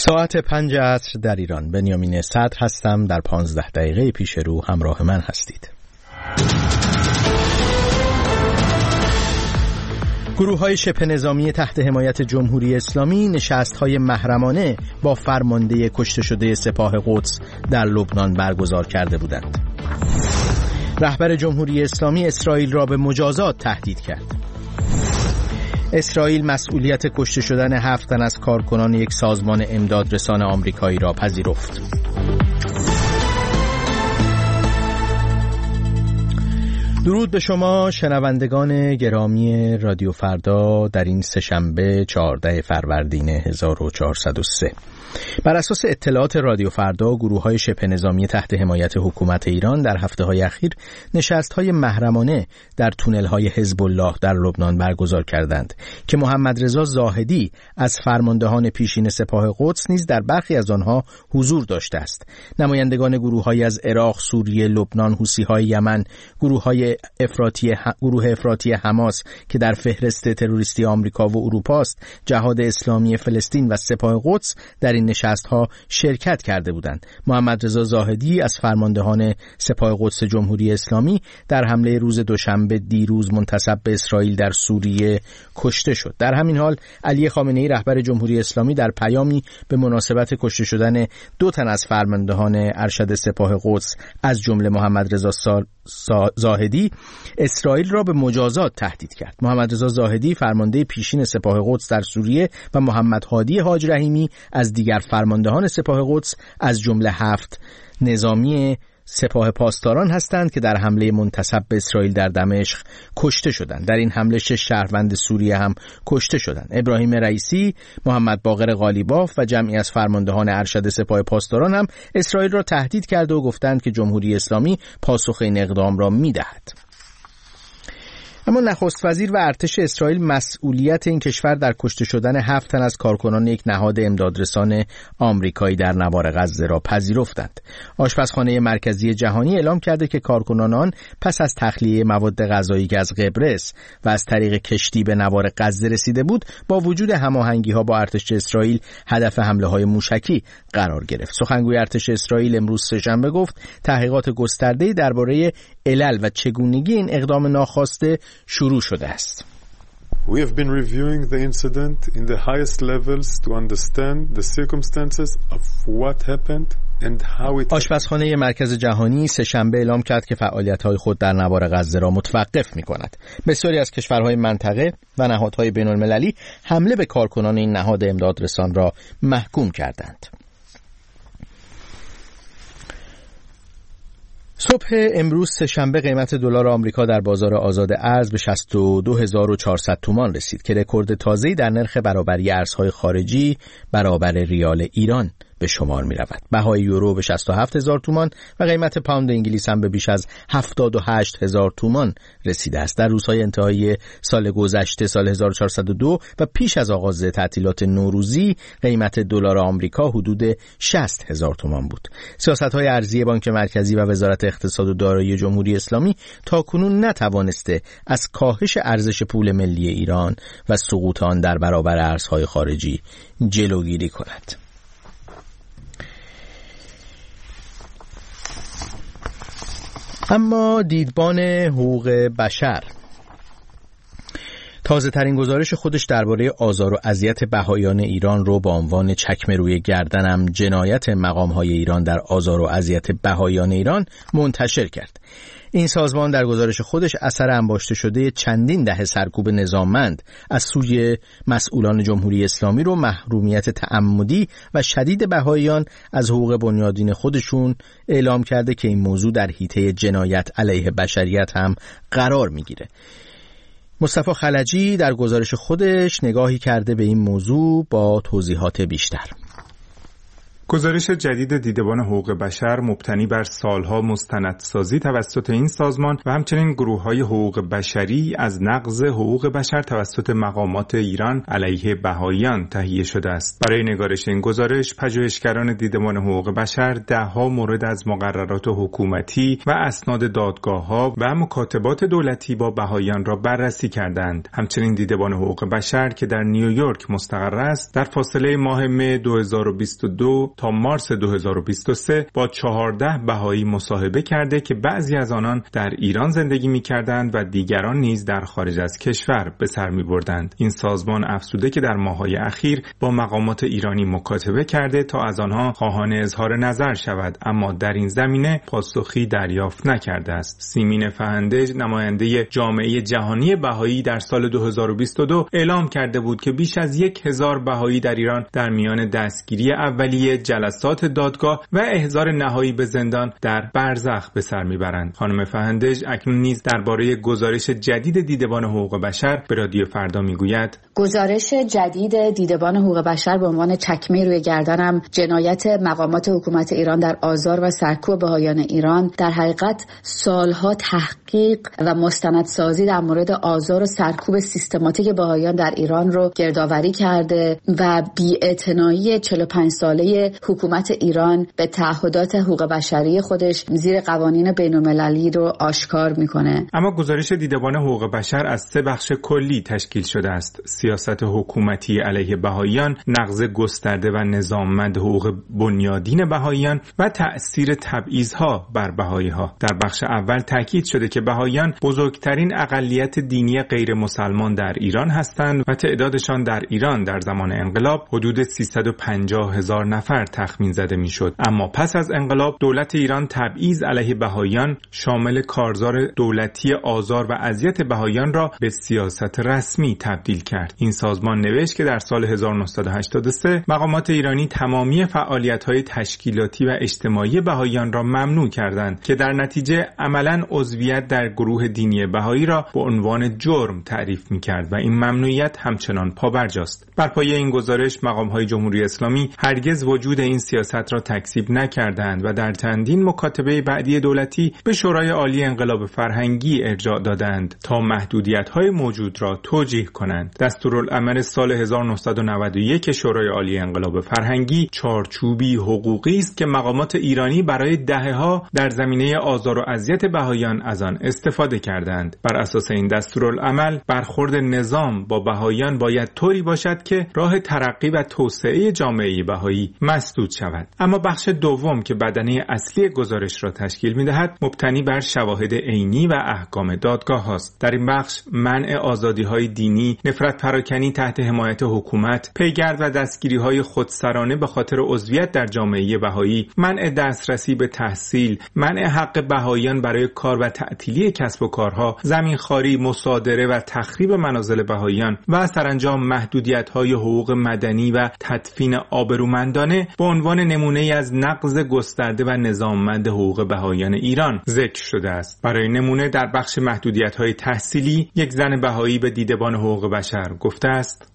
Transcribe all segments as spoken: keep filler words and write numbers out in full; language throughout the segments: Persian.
ساعت پنج عصر در ایران. بنیامین صدر هستم. در پانزده دقیقه پیش رو همراه من هستید. گروه‌های شبه نظامی تحت حمایت جمهوری اسلامی نشست‌های محرمانه با فرمانده کشته شده سپاه قدس در لبنان برگزار کرده بودند. رهبر جمهوری اسلامی اسرائیل را به مجازات تهدید کرد. اسرائیل مسئولیت کشته شدن هفت تن از کارکنان یک سازمان امدادرسان آمریکایی را پذیرفت. درود به شما شنوندگان گرامی رادیو فردا در این سه‌شنبه چهاردهم فروردین هزار و چهارصد و سه. بر اساس اطلاعات رادیو فردا، گروه‌های شبه نظامی تحت حمایت حکومت ایران در هفته‌های اخیر نشست‌های محرمانه در تونل‌های حزب الله در لبنان برگزار کردند که محمد رضا زاهدی از فرماندهان پیشین سپاه قدس نیز در برخی از آنها حضور داشته است. نمایندگان گروه‌هایی از عراق، سوریه، لبنان، حوثی‌های یمن، گروه‌های افراطی گروه افراطی حماس که در فهرست تروریستی آمریکا و اروپا است، جهاد اسلامی فلسطین و سپاه قدس در این نشست‌ها شرکت کرده بودند. محمد رضا زاهدی از فرماندهان سپاه قدس جمهوری اسلامی در حمله روز دوشنبه دیروز منتسب به اسرائیل در سوریه کشته شد. در همین حال علی خامنه‌ای رهبر جمهوری اسلامی در پیامی به مناسبت کشته شدن دو تن از فرماندهان ارشد سپاه قدس از جمله محمد رضا زاهدی اسرائیل را به مجازات تهدید کرد. محمد رضا زاهدی فرمانده پیشین سپاه قدس در سوریه و محمد هادی حاج رحیمی از دیگر فرماندهان سپاه قدس از جمله هفت نظامی سپاه پاسداران هستند که در حمله منتسب به اسرائیل در دمشق کشته شدند. در این حمله شش شهروند سوریه هم کشته شدند. ابراهیم رئیسی، محمد باقر قالیباف و جمعی از فرماندهان ارشد سپاه پاسداران هم اسرائیل را تهدید کرده و گفتند که جمهوری اسلامی پاسخ این اقدام را می‌دهد. اما نخست وزیر و ارتش اسرائیل مسئولیت این کشور در کشته شدن هفت تن از کارکنان یک نهاد امدادرسان آمریکایی در نوار غزه را پذیرفتند. آشپزخانه مرکزی جهانی اعلام کرده که کارکنان آن پس از تخلیه مواد غذایی که از قبرس و از طریق کشتی به نوار غزه رسیده بود، با وجود هماهنگی‌ها با ارتش اسرائیل هدف حمله‌های موشکی قرار گرفت. سخنگوی ارتش اسرائیل امروز سه‌شنبه گفت تحقیقات گسترده‌ای درباره علل و چگونگی این اقدام ناخواسته شروع شده است. We have been reviewing the incident in the highest levels to understand the circumstances of what happened and how it آشپزخانه مرکز جهانی سه‌شنبه اعلام کرد که فعالیت‌های خود در نوار غزه را متوقف می‌کند. بسیاری از کشورهای منطقه و نهادهای بین‌المللی حمله به کارکنان این نهاد امدادرسان را محکوم کردند. صبح امروز سه‌شنبه قیمت دلار آمریکا در بازار آزاد ارز به شصت و دو هزار و چهارصد تومان رسید که رکورد تازه‌ای در نرخ برابری ارزهای خارجی برابر ریال ایران به شمار می رود. بهای یورو به شصت و هفت هزار تومان و قیمت پوند انگلیس هم به بیش از هفتاد و هشت هزار تومان رسیده است. در روزهای انتهایی سال گذشته سال هزار و چهارصد و دو و پیش از آغاز تعطیلات نوروزی قیمت دلار آمریکا حدود شصت هزار تومان بود. سیاست‌های ارزی بانک مرکزی و وزارت اقتصاد و دارایی جمهوری اسلامی تاکنون نتوانسته از کاهش ارزش پول ملی ایران و سقوط آن در برابر ارزهای خارجی جلوگیری کند. اما دیدبان حقوق بشر تازه ترین گزارش خودش درباره آزار و اذیت بهائیان ایران رو با عنوان چکمه روی گردنم جنایت مقام‌های ایران در آزار و اذیت بهائیان ایران منتشر کرد. این سازمان در گزارش خودش اثر انباشته شده چندین دهه سرکوب نظاممند از سوی مسئولان جمهوری اسلامی رو محرومیت تعمدی و شدید بهائیان از حقوق بنیادین خودشون اعلام کرده که این موضوع در حیطه جنایت علیه بشریت هم قرار میگیره. مصطفی خلجی در گزارش خودش نگاهی کرده به این موضوع با توضیحات بیشتر. گزارش جدید دیدبان حقوق بشر مبتنی بر سالها مستندسازی توسط این سازمان و همچنین گروه‌های حقوق بشری از نقض حقوق بشر توسط مقامات ایران علیه بهائیان تهیه شده است. برای نگارش این گزارش، پژوهشگران دیدبان حقوق بشر ده‌ها مورد از مقررات حکومتی و اسناد دادگاه‌ها و مکاتبات دولتی با بهائیان را بررسی کردند. همچنین دیدبان حقوق بشر که در نیویورک مستقر است، در فاصله ماه مه دو هزار و بیست و دو تا مارس دو هزار و بیست و سه با چهارده بهایی مصاحبه کرده که بعضی از آنان در ایران زندگی می‌کردند و دیگران نیز در خارج از کشور به سر می‌بردند. این سازمان افزوده که در ماه‌های اخیر با مقامات ایرانی مکاتبه کرده تا از آنها خواهان اظهار نظر شود، اما در این زمینه پاسخی دریافت نکرده است. سیمین فهندج، نماینده جامعه جهانی بهایی، در سال دو هزار و بیست و دو اعلام کرده بود که بیش از یک هزار بهایی در ایران در میان دستگیری اولیه، جلسات دادگاه و احضار نهایی به زندان در برزخ به سر میبرند. خانم فهندج اکنون نیز درباره گزارش جدید دیدبان حقوق بشر به رادیو فردا میگوید: گزارش جدید دیدبان حقوق بشر به عنوان چکمه روی گردنم جنایت مقامات حکومت ایران در آزار و سرکوب بهائیان ایران در حقیقت سالها تحقیق و مستندسازی در مورد آزار و سرکوب سیستماتیک بهائیان در ایران رو گردآوری کرده و بی‌اعتنایی چهل و پنج ساله حکومت ایران به تعهدات حقوق بشری خودش زیر قوانین بین‌المللی رو آشکار میکنه. اما گزارش دیدبان حقوق بشر از سه بخش کلی تشکیل شده است: سیاست حکومتی علیه بهائیان، نقض گسترده و نظاممند حقوق بنیادین بهائیان و تأثیر تبعیض‌ها بر بهائی‌ها. در بخش اول تاکید شده که بهائیان بزرگترین اقلیت دینی غیر مسلمان در ایران هستند و تعدادشان در ایران در زمان انقلاب حدود سیصد و پنجاه هزار نفر تخمین زده میشد. اما پس از انقلاب دولت ایران تبعیض علیه بهائیان شامل کارزار دولتی آزار و اذیت بهائیان را به سیاست رسمی تبدیل کرد. این سازمان نوشت که در سال هزار و نهصد و هشتاد و سه مقامات ایرانی تمامی فعالیت‌های تشکیلاتی و اجتماعی بهائیان را ممنوع کردند که در نتیجه عملاً عضویت در گروه دینی بهایی را به عنوان جرم تعریف می‌کرد و این ممنوعیت همچنان پابرجاست. بر پایه این گزارش مقام‌های جمهوری اسلامی هرگز وجود این سیاست را تکذیب نکردند و در چندین مکاتبه بعدی دولتی به شورای عالی انقلاب فرهنگی ارجاع دادند تا محدودیت‌های موجود را توجیه کنند. دستورالعمل سال هزار و نهصد و نود و یک شورای عالی انقلاب فرهنگی چارچوبی حقوقی است که مقامات ایرانی برای دهه‌ها در زمینه آزار و اذیت بهائیان از آن استفاده کردند. بر اساس این دستورالعمل برخورد نظام با بهائیان باید طوری باشد که راه ترقی و توسعه جامعه بهایی مسدود شود. اما بخش دوم که بدنه اصلی گزارش را تشکیل می‌دهد مبتنی بر شواهد عینی و احکام دادگاه است. در این بخش منع آزادی‌های دینی، نفرت پراکنی تحت حمایت حکومت، پیگرد و دستگیری‌های خودسرانه به خاطر عضویت در جامعه بهایی، منع دسترسی به تحصیل، منع حق بهائیان برای کار و تعطیلی کسب و کارها، زمینخواری، مصادره و تخریب منازل بهائیان و سرانجام محدودیت‌های حقوق مدنی و تدفین آبرومندانه به عنوان نمونه‌ای از نقض گسترده و نظاممند حقوق بهائیان ایران ذکر شده است. برای نمونه در بخش محدودیت‌های تحصیلی یک زن بهایی به دیدبان حقوق بشر گفته است: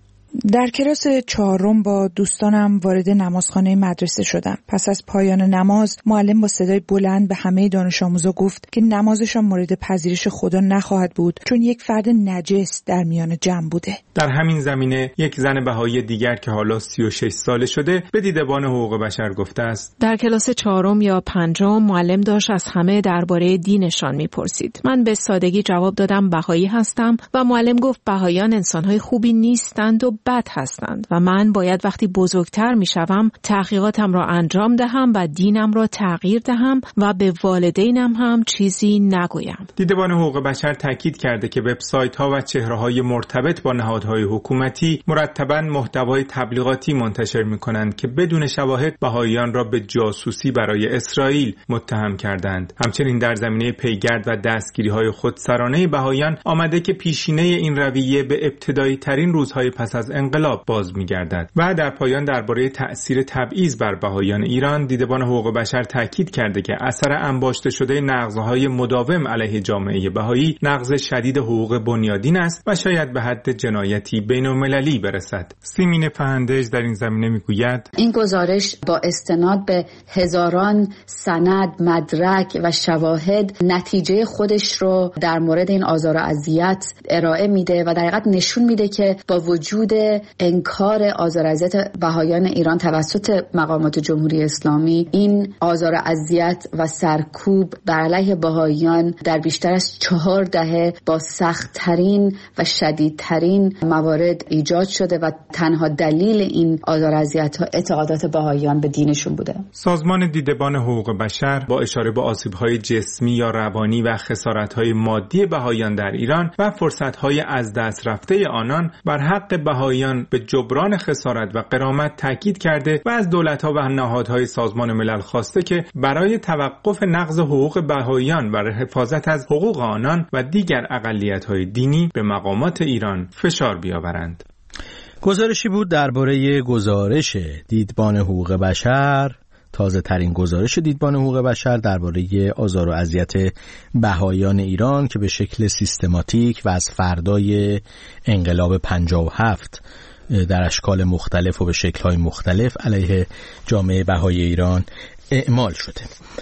در کلاس چهارم با دوستانم وارد نمازخانه مدرسه شدم. پس از پایان نماز معلم با صدای بلند به همه دانش آموزا گفت که نمازشان مورد پذیرش خدا نخواهد بود چون یک فرد نجس در میان جمع بوده. در همین زمینه یک زن بهایی دیگر که حالا سی و شش ساله شده به دیدبان حقوق بشر گفته است: در کلاس چهارم یا پنجم معلم داشت از همه درباره دینشان میپرسید. من به سادگی جواب دادم بهایی هستم و معلم گفت بهاییان انسان‌های خوبی نیستند و بد هستند و من باید وقتی بزرگتر میشوم تحقیقاتم را انجام دهم و دینم را تغییر دهم و به والدینم هم چیزی نگویم. دیدبان حقوق بشر تاکید کرده که وبسایت‌ها و چهره‌های مرتبط با نهادهای حکومتی مرتباً محتوای تبلیغاتی منتشر می‌کنند که بدون شواهد بهائیان را به جاسوسی برای اسرائیل متهم کردند. همچنین در زمینه پیگرد و دستگیری‌های خودسرانه بهائیان آمده که پیشینه این رویه به ابتدایی ترین روزهای پس از انقلاب باز می‌گردد. و در پایان درباره تأثیر تبعیض بر بهائیان ایران، دیدبان حقوق بشر تاکید کرده که اثر انباشته شده نقض‌های مداوم علیه جامعه بهایی نقض شدید حقوق بنیادین است و شاید به حد جنایتی بین‌المللی برسد. سیمین فهندج در این زمینه میگوید این گزارش با استناد به هزاران سند، مدرک و شواهد نتیجه خودش رو در مورد این آزار و اذیت ارائه میده و در حقیقت نشون میده که با وجود انکار آزار و اذیت بهائیان ایران توسط مقامات جمهوری اسلامی، این آزار و اذیت و سرکوب بر علیه بهائیان در بیشتر از چهار دهه با سخت‌ترین و شدیدترین موارد ایجاد شده و تنها دلیل این آزار و اذیت‌ها اعتقادات بهائیان به دینشون بوده. سازمان دیدبان حقوق بشر با اشاره به آسیب‌های جسمی یا روانی و خسارت‌های مادی بهائیان در ایران و فرصت‌های از دست رفته آنان بر حق بهائیان به جبران خسارت و غرامت تاکید کرده و از دولت‌ها و نهادهای سازمان ملل خواسته که برای توقف نقض حقوق بهائیان و حفاظت از حقوق آنان و دیگر اقلیت‌های دینی به مقامات ایران فشار بیاورند. گزارشی بود درباره گزارش دیدبان حقوق بشر، تازه ترین گزارش دیدبان حقوق بشر درباره آزار و اذیت بهائیان ایران که به شکل سیستماتیک و از فردای انقلاب پنجاه و هفت در اشکال مختلف و به شکل‌های مختلف علیه جامعه بهائی ایران اعمال شده.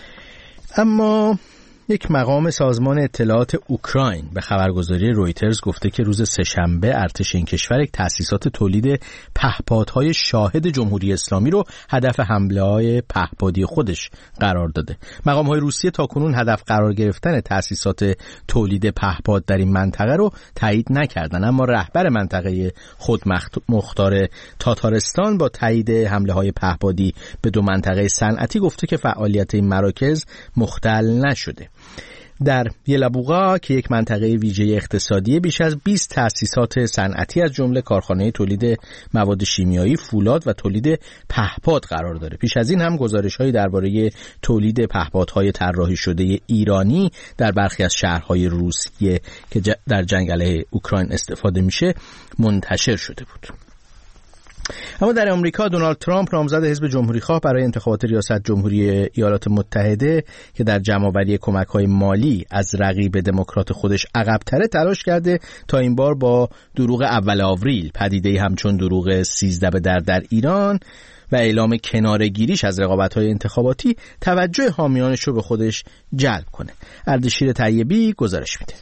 اما یک مقام سازمان اطلاعات اوکراین به خبرگزاری رویترز گفته که روز سه‌شنبه ارتش این کشور یک تأسیسات تولید پهپادهای شاهد جمهوری اسلامی رو هدف حمله‌های پهپادی خودش قرار داده. مقام‌های روسیه تاکنون هدف قرار گرفتن تأسیسات تولید پهپاد در این منطقه رو تایید نکردن، اما رهبر منطقه خودمختار تاتارستان با تایید حمله‌های پهپادی به دو منطقه صنعتی گفته که فعالیت این مراکز مختل نشده. در یلابوغا که یک منطقه ویژه اقتصادی، بیش از بیست تأسیسات صنعتی از جمله کارخانه تولید مواد شیمیایی، فولاد و تولید پهپاد قرار داره. پیش از این هم گزارش‌هایی درباره تولید پهپادهای طراحی شده ایرانی در برخی از شهرهای روسیه که در جنگ علیه اوکراین استفاده میشه منتشر شده بود. اما در آمریکا دونالد ترامپ نامزد حزب جمهوری‌خواه برای انتخابات ریاست جمهوری ایالات متحده که در جمع‌آوری کمک‌های مالی از رقیب دموکرات خودش عقب‌تره تلاش کرده تا این بار با دروغ اول آوریل، پدیده‌ای همچون دروغ سیزده به در در ایران و اعلام کناره‌گیریش از رقابت‌های انتخاباتی توجه حامیانش رو به خودش جلب کنه. اردشیر طیبی گزارش میده.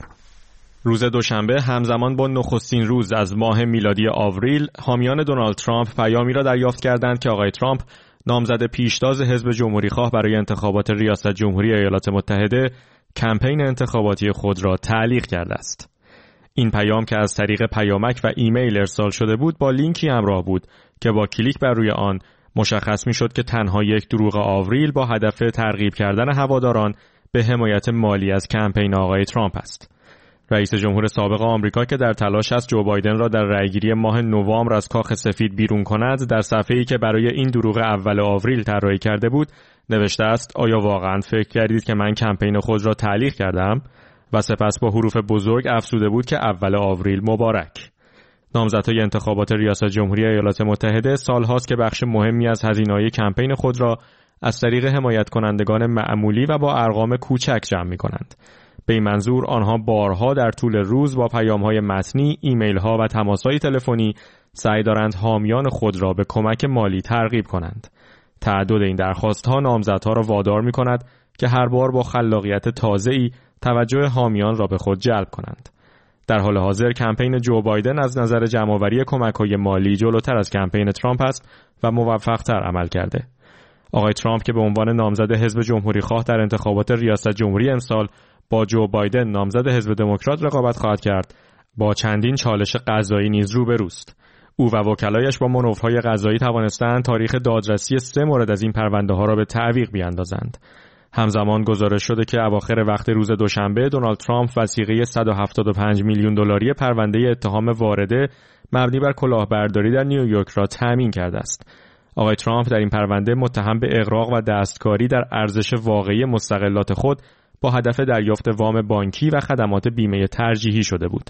روز دوشنبه همزمان با نخستین روز از ماه میلادی آوریل، حامیان دونالد ترامپ پیامی را دریافت کردند که آقای ترامپ نامزد پیشتاز حزب جمهوری‌خواه برای انتخابات ریاست جمهوری ایالات متحده کمپین انتخاباتی خود را تعلیق کرده است. این پیام که از طریق پیامک و ایمیل ارسال شده بود با لینکی همراه بود که با کلیک بر روی آن مشخص می‌شد که تنها یک دروغ آوریل با هدف ترغیب کردن هواداران به حمایت مالی از کمپین آقای ترامپ است. رئیس جمهور سابق آمریکا که در تلاش است جو بایدن را در رأیگیری ماه نوامبر از کاخ سفید بیرون کند، در صفحه‌ای که برای این دروغ اول آوریل طراحی کرده بود نوشته است: آیا واقعاً فکر کردید که من کمپین خود را تعلیق کردم؟ و سپس با حروف بزرگ افزوده بود که اول آوریل مبارک. نامزدهای انتخابات ریاست جمهوری ایالات متحده سال‌هاست که بخش مهمی از هزینه‌های کمپین خود را از طریق حمایت کنندگان معمولی و با ارقام کوچک جمع می‌کنند. به این منظور آنها بارها در طول روز با پیام‌های متنی، ایمیل‌ها و تماس‌های تلفنی سعی دارند حامیان خود را به کمک مالی ترغیب کنند. تعدد این درخواست‌ها نامزدها را وادار می‌کند که هر بار با خلاقیت تازه‌ای توجه حامیان را به خود جلب کنند. در حال حاضر کمپین جو بایدن از نظر جمع‌آوری کمک‌های مالی جلوتر از کمپین ترامپ است و موفق‌تر عمل کرده. آقای ترامپ که به عنوان نامزد حزب جمهوری‌خواه در انتخابات ریاست جمهوری امسال با جو بایدن نامزد حزب دموکرات رقابت خواهد کرد، با چندین چالش قضایی نیز روبروست. او و وکلایش با مانورهای قضایی توانستند تاریخ دادرسی سه مورد از این پرونده ها را به تعویق بیاندازند. همزمان گزارش شده که اواخر وقت روز دوشنبه دونالد ترامپ وثیقه صد و هفتاد و پنج میلیون دلاری پرونده اتهام وارده مبنی بر کلاهبرداری در نیویورک را تامین کرده است. آقای ترامپ در این پرونده متهم به اغراق و دستکاری در ارزش واقعی مستغلات خود با هدف دریافت وام بانکی و خدمات بیمه ترجیحی شده بود.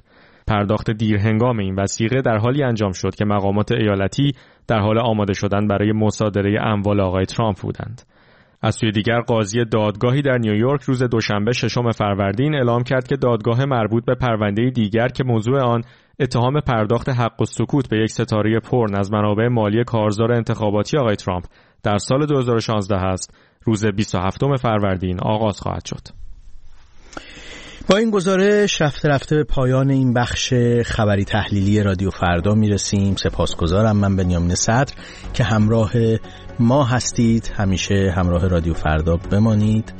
پرداخت دیرهنگام این وثیقه در حالی انجام شد که مقامات ایالتی در حال آماده شدن برای مصادره اموال آقای ترامپ بودند. از سوی دیگر قاضی دادگاهی در نیویورک روز دوشنبه ششم فروردین اعلام کرد که دادگاه مربوط به پرونده دیگر که موضوع آن اتهام پرداخت حق السکوت به یک ستاره پورن از منابع مالی کارزار انتخاباتی آقای ترامپ در سال دو هزار و شانزده است، روز بیست و هفتم فروردین آغاز خواهد شد. با این گزارش رفته رفته به پایان این بخش خبری تحلیلی رادیو فردا میرسیم. سپاسگزارم من بنیامین صدر که همراه ما هستید. همیشه همراه رادیو فردا بمانید.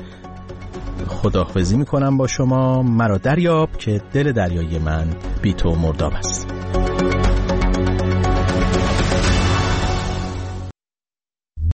خداحافظی میکنم با شما. مرا دریاب که دل دریای من بی تو مرداب است.